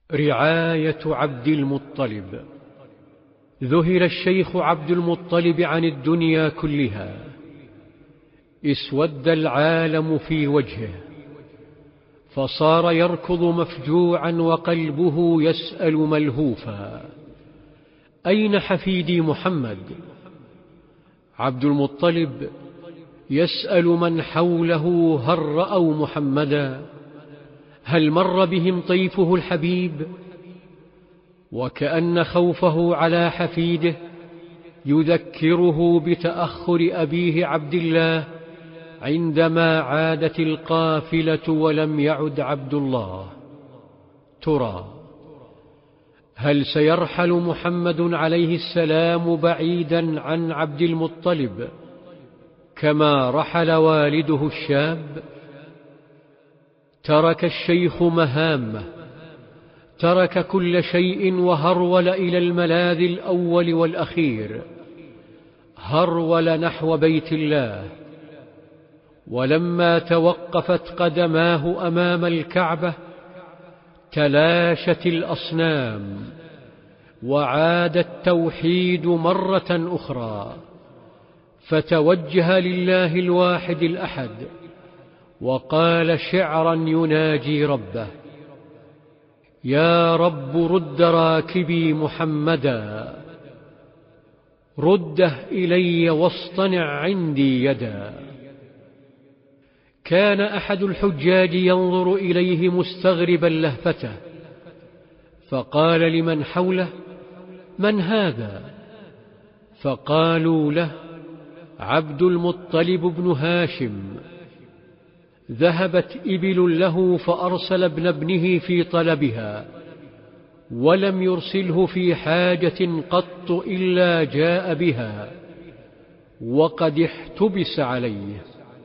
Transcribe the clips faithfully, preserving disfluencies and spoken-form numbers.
رعاية عبد المطلب. ذهل الشيخ عبد المطلب عن الدنيا كلها، اسود العالم في وجهه، فصار يركض مفجوعا وقلبه يسأل ملهوفا: أين حفيدي محمد؟ عبد المطلب يسأل من حوله: هل رأوا محمدا؟ هل مر بهم طيفه الحبيب؟ وكأن خوفه على حفيده يذكره بتأخر أبيه عبد الله عندما عادت القافلة ولم يعد عبد الله. ترى هل سيرحل محمد عليه السلام بعيدا عن عبد المطلب كما رحل والده الشاب؟ ترك الشيخ مهامه، ترك كل شيء وهرول إلى الملاذ الأول والأخير، هرول نحو بيت الله. ولما توقفت قدماه أمام الكعبة تلاشت الأصنام وعاد التوحيد مرة أخرى، فتوجه لله الواحد الأحد وقال شعرا يناجي ربه: يا رب رد راكبي محمدا، رده إلي واصطنع عندي يدا. كان أحد الحجاج ينظر إليه مستغربا لهفته، فقال لمن حوله: من هذا؟ فقالوا له: عبد المطلب بن هاشم. ذهبت إبل له فأرسل ابن ابنه في طلبها، ولم يرسله في حاجة قط إلا جاء بها، وقد احتبس عليه.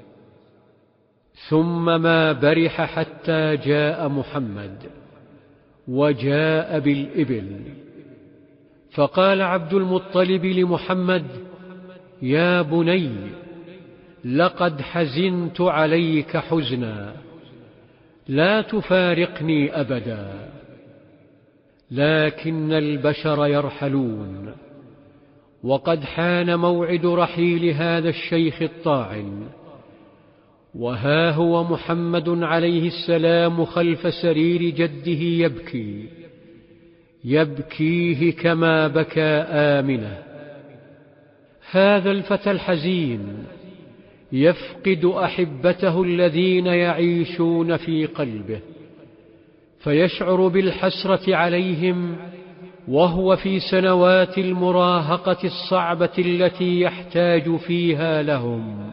ثم ما برح حتى جاء محمد، وجاء بالإبل. فقال عبد المطلب لمحمد: يا بني، لقد حزنت عليك حزنا، لا تفارقني أبدا. لكن البشر يرحلون، وقد حان موعد رحيل هذا الشيخ الطاعن، وها هو محمد عليه السلام خلف سرير جده يبكي، يبكيه كما بكى آمنة. هذا الفتى الحزين يفقد أحبته الذين يعيشون في قلبه، فيشعر بالحسرة عليهم وهو في سنوات المراهقة الصعبة التي يحتاج فيها لهم.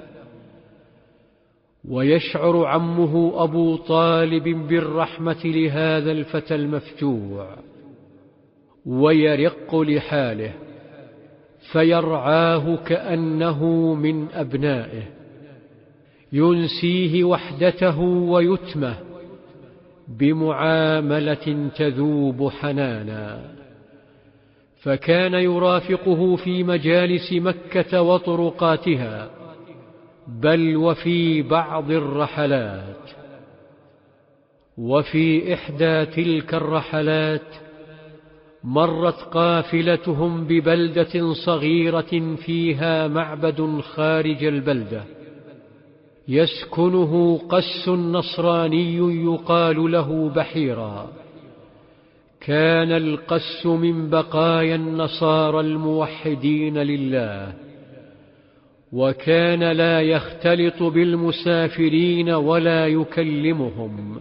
ويشعر عمه أبو طالب بالرحمة لهذا الفتى المفجوع، ويرق لحاله، فيرعاه كأنه من أبنائه، ينسيه وحدته ويتمه بمعاملة تذوب حنانا. فكان يرافقه في مجالس مكة وطرقاتها، بل وفي بعض الرحلات. وفي إحدى تلك الرحلات مرت قافلتهم ببلدة صغيرة فيها معبد خارج البلدة يسكنه قس نصراني يقال له بحيرا. كان القس من بقايا النصارى الموحدين لله، وكان لا يختلط بالمسافرين ولا يكلمهم،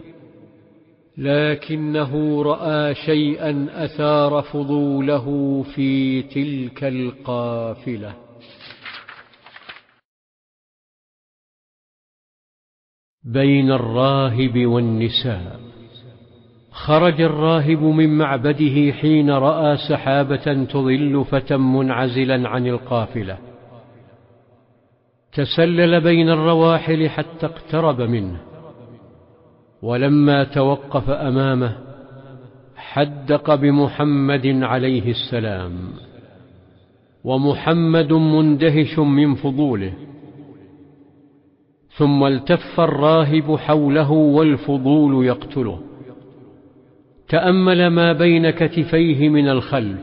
لكنه رأى شيئا أثار فضوله في تلك القافلة. بين الراهب والنساء. خرج الراهب من معبده حين رأى سحابة تظل فتى منعزلا عن القافلة، تسلل بين الرواحل حتى اقترب منه، ولما توقف أمامه حدق بمحمد عليه السلام، ومحمد مندهش من فضوله. ثم التف الراهب حوله والفضول يقتله، تأمل ما بين كتفيه من الخلف،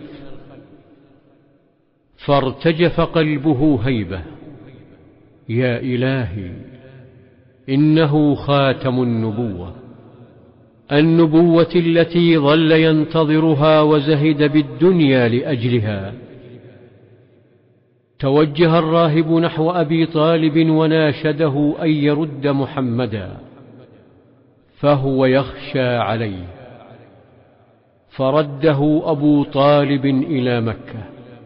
فارتجف قلبه هيبة. يا إلهي، إنه خاتم النبوة، النبوة التي ظل ينتظرها وزهد بالدنيا لأجلها. توجه الراهب نحو أبي طالب وناشده أن يرد محمدا، فهو يخشى عليه، فرده أبو طالب إلى مكة.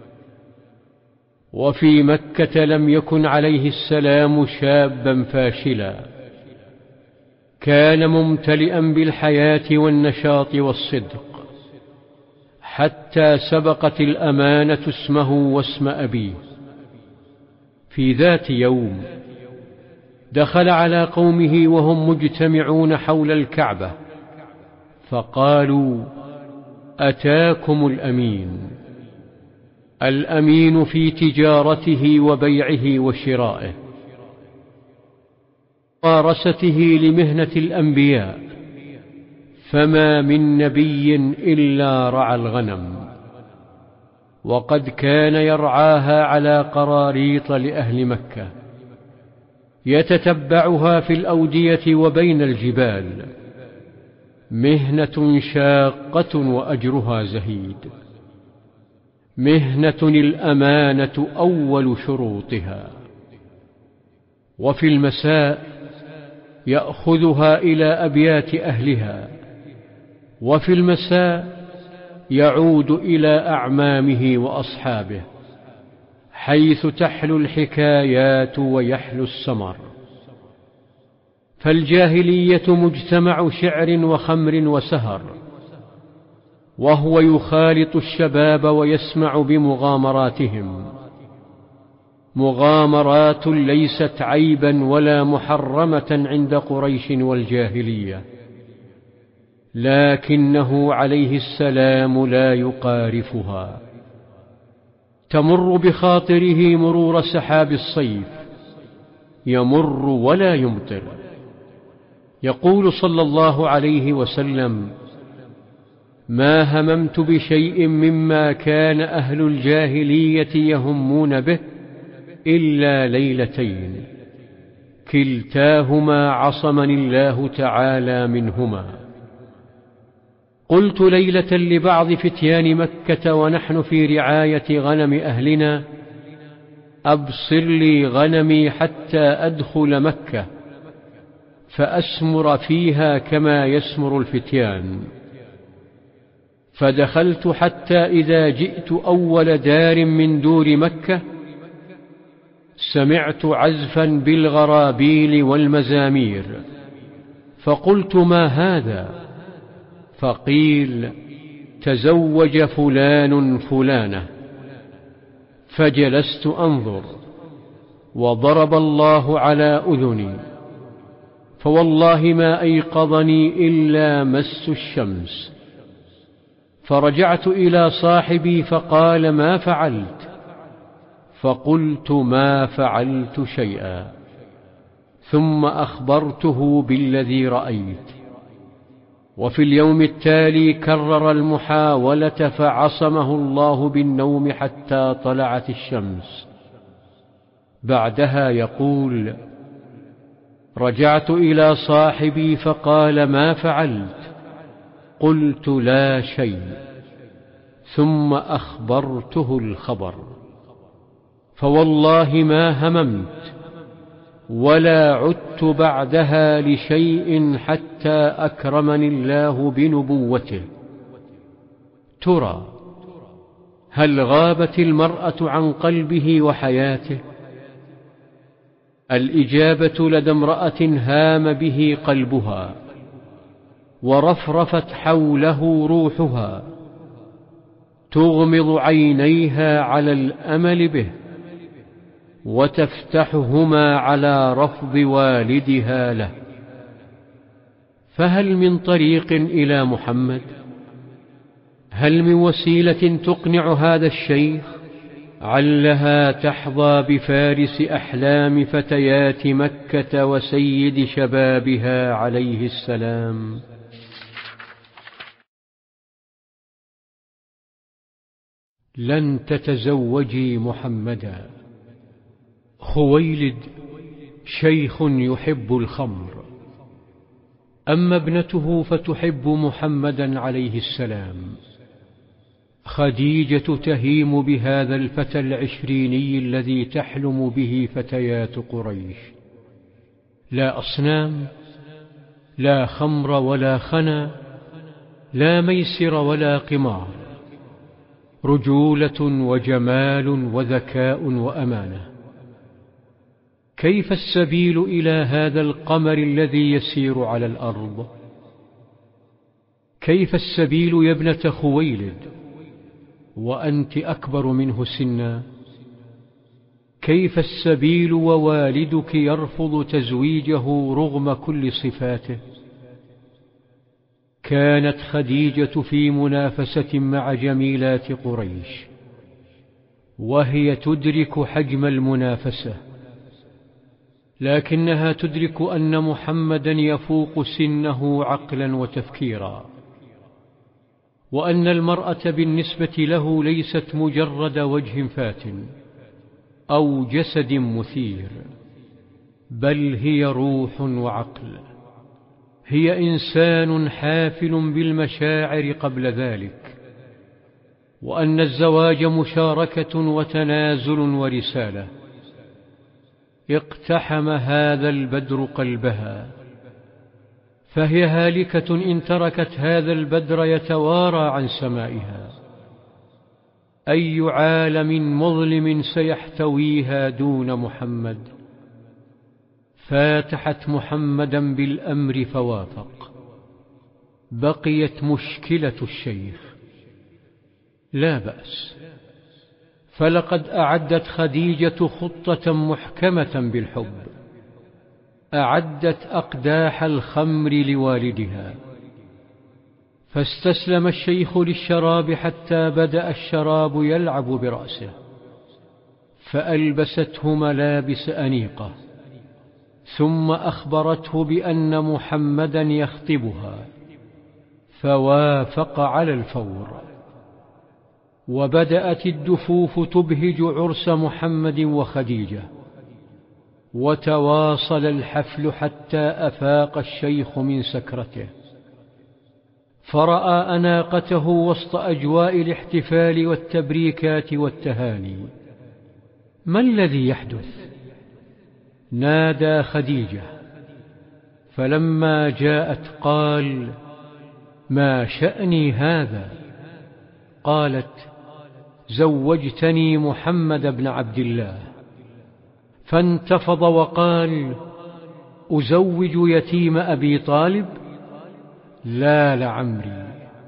وفي مكة لم يكن عليه السلام شابا فاشلا، كان ممتلئا بالحياة والنشاط والصدق، حتى سبقت الأمانة اسمه واسم أبيه. في ذات يوم دخل على قومه وهم مجتمعون حول الكعبة، فقالوا: أتاكم الأمين، الأمين في تجارته وبيعه وشرائه، ممارسته لمهنة الأنبياء، فما من نبي إلا رعى الغنم، وقد كان يرعاها على قراريط لأهل مكة، يتتبعها في الأودية وبين الجبال، مهنة شاقة وأجرها زهيد، مهنة الأمانة أول شروطها. وفي المساء يأخذها إلى أبيات أهلها، وفي المساء يعود إلى أعمامه وأصحابه، حيث تحلو الحكايات ويحلو السمر. فالجاهلية مجتمع شعر وخمر وسهر، وهو يخالط الشباب ويسمع بمغامراتهم، مغامرات ليست عيبا ولا محرمة عند قريش والجاهلية، لكنه عليه السلام لا يقارفها، تمر بخاطره مرور سحاب الصيف، يمر ولا يمطر. يقول صلى الله عليه وسلم: ما هممت بشيء مما كان أهل الجاهلية يهمون به إلا ليلتين، كلتاهما عصمني الله تعالى منهما. قلت ليلة لبعض فتيان مكة ونحن في رعاية غنم أهلنا: أبصر لي غنمي حتى أدخل مكة فأسمر فيها كما يسمر الفتيان. فدخلت حتى إذا جئت أول دار من دور مكة سمعت عزفا بالغرابيل والمزامير، فقلت: ما هذا؟ فقيل: تزوج فلان فلانة. فجلست أنظر، وضرب الله على أذني، فوالله ما أيقظني إلا مس الشمس. فرجعت إلى صاحبي فقال: ما فعلت؟ فقلت: ما فعلت شيئا. ثم أخبرته بالذي رأيت. وفي اليوم التالي كرر المحاولة فعصمه الله بالنوم حتى طلعت الشمس. بعدها يقول: رجعت إلى صاحبي فقال: ما فعلت؟ قلت: لا شيء. ثم أخبرته الخبر، فوالله ما هممت ولا عدت بعدها لشيء حتى أكرمني الله بنبوته. ترى هل غابت المرأة عن قلبه وحياته؟ الإجابة لدى امرأة هام به قلبها ورفرفت حوله روحها، تغمض عينيها على الأمل به وتفتحهما على رفض والدها له. فهل من طريق إلى محمد؟ هل من وسيلة تقنع هذا الشيخ؟ علها تحظى بفارس أحلام فتيات مكة وسيد شبابها عليه السلام. لن تتزوجي محمدا. خويلد شيخ يحب الخمر، أما ابنته فتحب محمدا عليه السلام. خديجة تهيم بهذا الفتى العشريني الذي تحلم به فتيات قريش. لا أصنام، لا خمر ولا خنا، لا ميسر ولا قمار، رجولة وجمال وذكاء وأمانة. كيف السبيل إلى هذا القمر الذي يسير على الأرض؟ كيف السبيل يا ابنة خويلد وأنت أكبر منه سنا؟ كيف السبيل ووالدك يرفض تزويجه رغم كل صفاته؟ كانت خديجة في منافسة مع جميلات قريش، وهي تدرك حجم المنافسة، لكنها تدرك أن محمدا يفوق سنه عقلا وتفكيرا، وأن المرأة بالنسبة له ليست مجرد وجه فاتن أو جسد مثير، بل هي روح وعقل، هي إنسان حافل بالمشاعر قبل ذلك، وأن الزواج مشاركة وتنازل ورسالة. اقتحم هذا البدر قلبها، فهي هالكة إن تركت هذا البدر يتوارى عن سمائها. أي عالم مظلم سيحتويها دون محمد؟ فاتحت محمدا بالأمر فوافق. بقيت مشكلة الشيخ. لا بأس، فلقد أعدت خديجة خطة محكمة بالحب. أعدت أقداح الخمر لوالدها، فاستسلم الشيخ للشراب حتى بدأ الشراب يلعب برأسه، فألبسته ملابس أنيقة، ثم أخبرته بأن محمدا يخطبها، فوافق على الفور. وبدأت الدفوف تبهج عرس محمد وخديجة، وتواصل الحفل حتى أفاق الشيخ من سكرته، فرأى أناقته وسط أجواء الاحتفال والتبريكات والتهاني. ما الذي يحدث؟ نادى خديجة، فلما جاءت قال: ما شأني هذا؟ قالت: زوجتني محمد بن عبد الله. فانتفض وقال: أزوج يتيم أبي طالب؟ لا لعمري.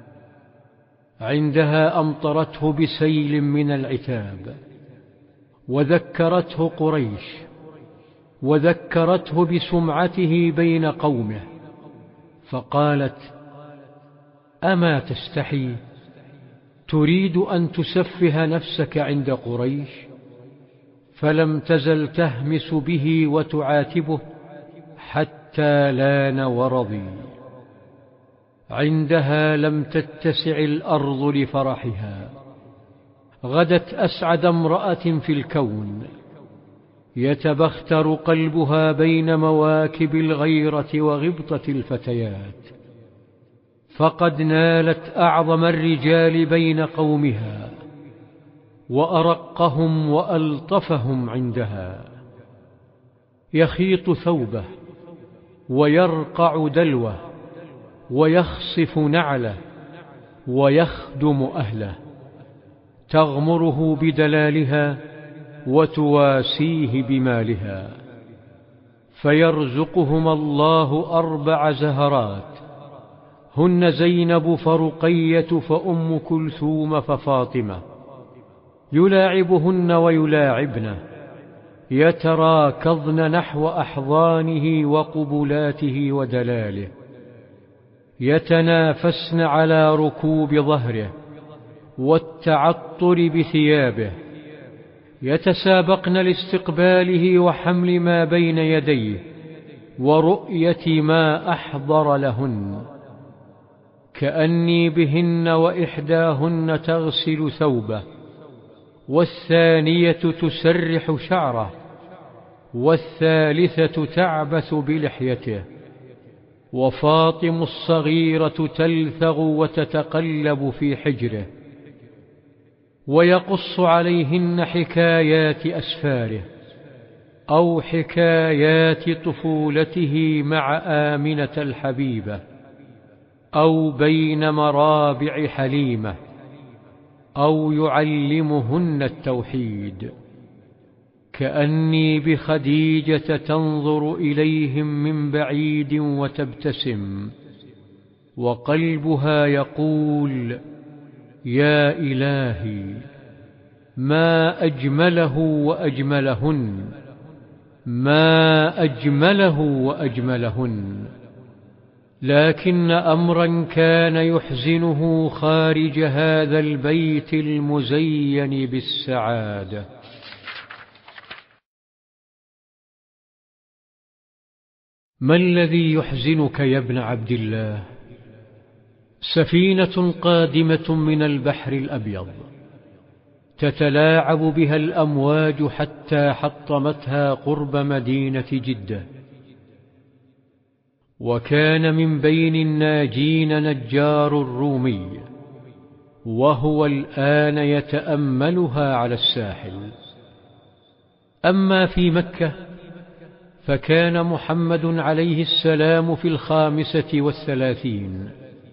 عندها أمطرته بسيل من العتاب، وذكرته قريش، وذكرته بسمعته بين قومه، فقالت: أما تستحي؟ تريد أن تسفه نفسك عند قريش؟ فلم تزل تهمس به وتعاتبه حتى لان ورضي. عندها لم تتسع الأرض لفرحها. غدت أسعد امرأة في الكون، يتبختر قلبها بين مواكب الغيرة وغبطة الفتيات، فقد نالت أعظم الرجال بين قومها، وأرقهم وألطفهم عندها. يخيط ثوبه، ويرقع دلوه، ويخصف نعله، ويخدم أهله. تغمره بدلالها وتواسيه بمالها، فيرزقهما الله أربع زهرات، هن زينب فرقية فأم كلثوم ففاطمة، يلاعبهن ويلاعبنه، يتراكضن نحو أحضانه وقبلاته ودلاله، يتنافسن على ركوب ظهره والتعطر بثيابه، يتسابقن لاستقباله وحمل ما بين يديه ورؤية ما أحضر لهن، كأني بهن وإحداهن تغسل ثوبه والثانية تسرح شعره، والثالثة تعبث بلحيته، وفاطم الصغيرة تلثغ وتتقلب في حجره، ويقص عليهن حكايات أسفاره أو حكايات طفولته مع آمنة الحبيبة، أو بين مرابع حليمة، أو يعلمهن التوحيد، كأني بخديجة تنظر إليهم من بعيد وتبتسم، وقلبها يقول: يا إلهي، ما أجمله وأجملهن، ما أجمله وأجملهن. لكن أمرا كان يحزنه خارج هذا البيت المزين بالسعادة. ما الذي يحزنك يا ابن عبد الله؟ سفينة قادمة من البحر الأبيض، تتلاعب بها الأمواج حتى حطمتها قرب مدينة جدة، وكان من بين الناجين نجار رومي، وهو الآن يتأملها على الساحل. أما في مكة فكان محمد عليه السلام في الخامسة والثلاثين،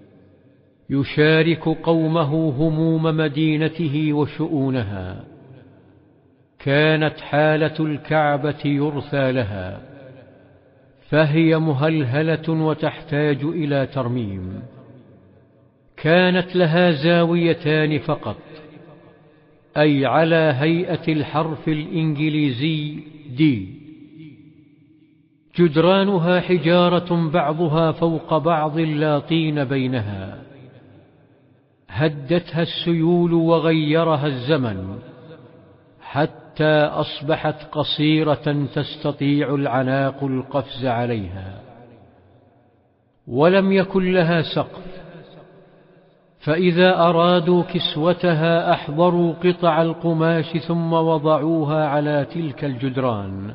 يشارك قومه هموم مدينته وشؤونها. كانت حالة الكعبة يرثى لها، فهي مهلهلة وتحتاج إلى ترميم. كانت لها زاويتان فقط، أي على هيئة الحرف الإنجليزي دي. جدرانها حجارة بعضها فوق بعض لا طين بينها، هدتها السيول وغيرها الزمن حتى أصبحت قصيرة تستطيع العناق القفز عليها، ولم يكن لها سقف، فإذا أرادوا كسوتها أحضروا قطع القماش ثم وضعوها على تلك الجدران.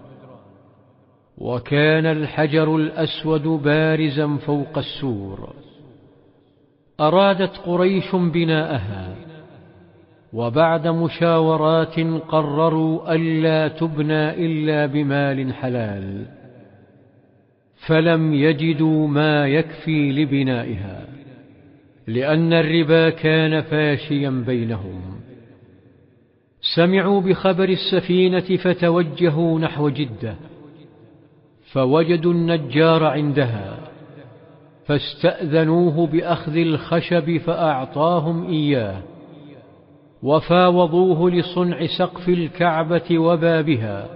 وكان الحجر الأسود بارزا فوق السور. أرادت قريش بناءها، وبعد مشاورات قرروا ألا تبنى إلا بمال حلال، فلم يجدوا ما يكفي لبنائها، لأن الربا كان فاشيا بينهم. سمعوا بخبر السفينة فتوجهوا نحو جدة، فوجدوا النجار عندها، فاستأذنوه بأخذ الخشب فأعطاهم إياه، وفاوضوه لصنع سقف الكعبة وبابها،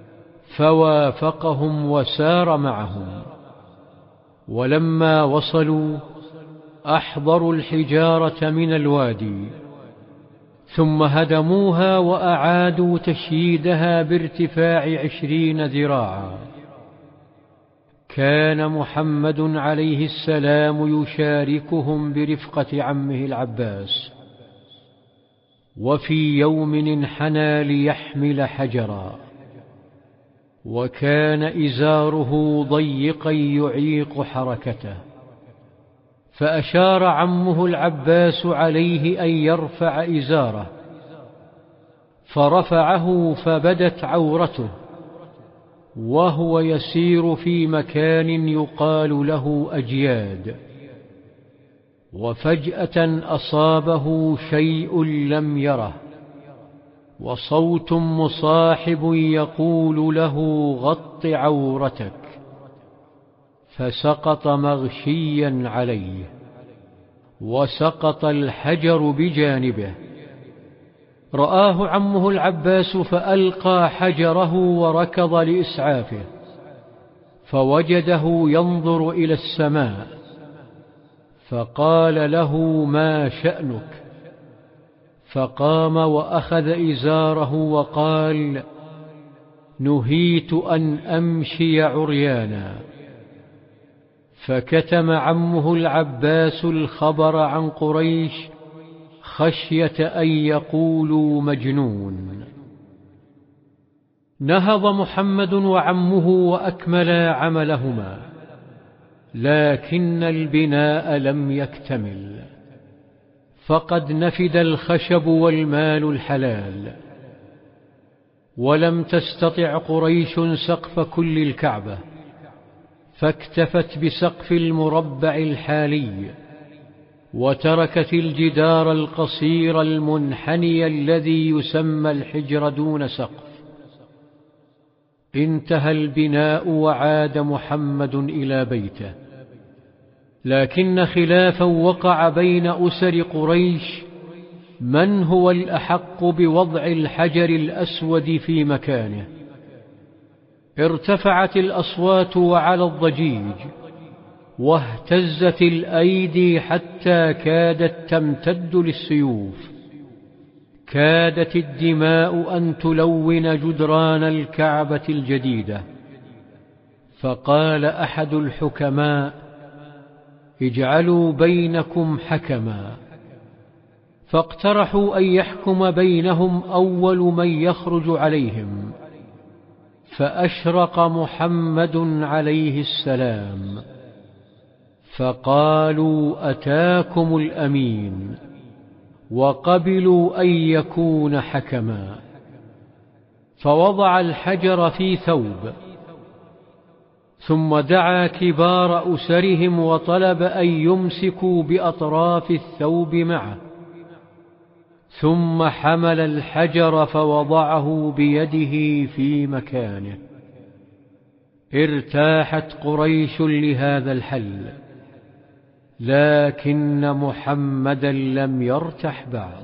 فوافقهم وسار معهم. ولما وصلوا أحضروا الحجارة من الوادي، ثم هدموها وأعادوا تشييدها بارتفاع عشرين ذراعا. كان محمد عليه السلام يشاركهم برفقة عمه العباس، وفي يوم انحنى ليحمل حجرا، وكان إزاره ضيقا يعيق حركته، فأشار عمه العباس عليه أن يرفع إزاره، فرفعه فبدت عورته، وهو يسير في مكان يقال له أجياد. وفجأة أصابه شيء لم يره، وصوت مصاحب يقول له: غط عورتك، فسقط مغشيا عليه، وسقط الحجر بجانبه. رآه عمه العباس فألقى حجره وركض لإسعافه، فوجده ينظر إلى السماء، فقال له: ما شأنك؟ فقام وأخذ إزاره وقال: نهيت أن أمشي عريانا. فكتم عمه العباس الخبر عن قريش خشية أن يقولوا مجنون. نهض محمد وعمه وأكملا عملهما، لكن البناء لم يكتمل، فقد نفد الخشب والمال الحلال، ولم تستطع قريش سقف كل الكعبة، فاكتفت بسقف المربع الحالي، وتركت الجدار القصير المنحني الذي يسمى الحجر دون سقف. انتهى البناء وعاد محمد إلى بيته، لكن خلافا وقع بين أسر قريش من هو الأحق بوضع الحجر الأسود في مكانه. ارتفعت الأصوات وعلى الضجيج، واهتزت الأيدي حتى كادت تمتد للسيوف، كادت الدماء أن تلون جدران الكعبة الجديدة. فقال أحد الحكماء: اجعلوا بينكم حكما. فاقترحوا أن يحكم بينهم أول من يخرج عليهم، فأشرق محمد عليه السلام، فقالوا: أتاكم الأمين، وقبلوا أن يكون حكما. فوضع الحجر في ثوب، ثم دعا كبار أسرهم وطلب أن يمسكوا بأطراف الثوب معه، ثم حمل الحجر فوضعه بيده في مكانه. ارتاحت قريش لهذا الحل، لكن محمدا لم يرتح بعد.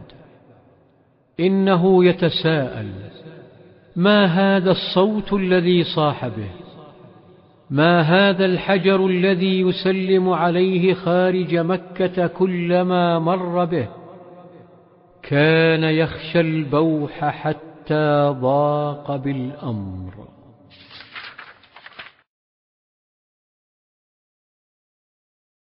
إنه يتساءل: ما هذا الصوت الذي صاح به؟ ما هذا الحجر الذي يسلم عليه خارج مكة كلما مر به؟ كان يخشى البوح حتى ضاق بالأمر.